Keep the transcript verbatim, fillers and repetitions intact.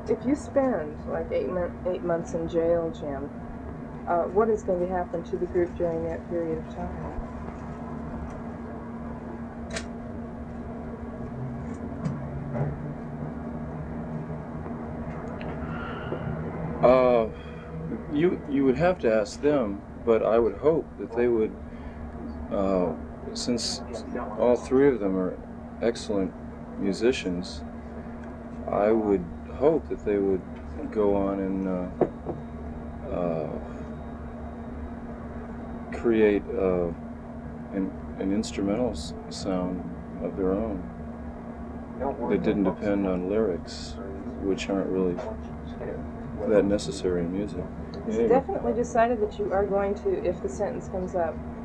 If you spend like eight, mon- eight months in jail, Jim, uh, what is going to happen to the group during that period of time? Uh, you you would have to ask them, but I would hope that they would, uh, since all three of them are excellent musicians, I would hope that they would go on and uh, uh, create uh, an, an instrumental s- sound of their own that didn't depend on lyrics, which aren't really that necessary in music. It's Anyway. definitely decided that you are going to, if the sentence comes up,